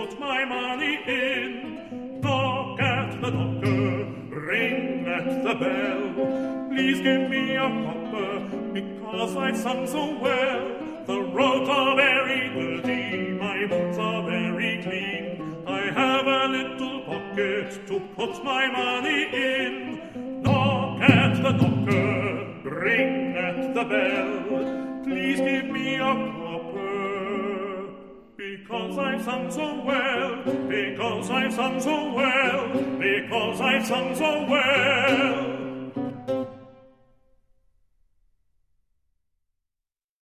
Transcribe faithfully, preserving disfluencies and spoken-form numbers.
put my money in. Knock at the knocker, ring at the bell. Please give me a copper, because I've sung so well. The roads are very dirty, my boots are very clean. I have a little pocket to put my money in. Knock at the knocker, ring at the bell. Please give me a copper, because I've sung so well, because I've sung so well, because I've sung so well.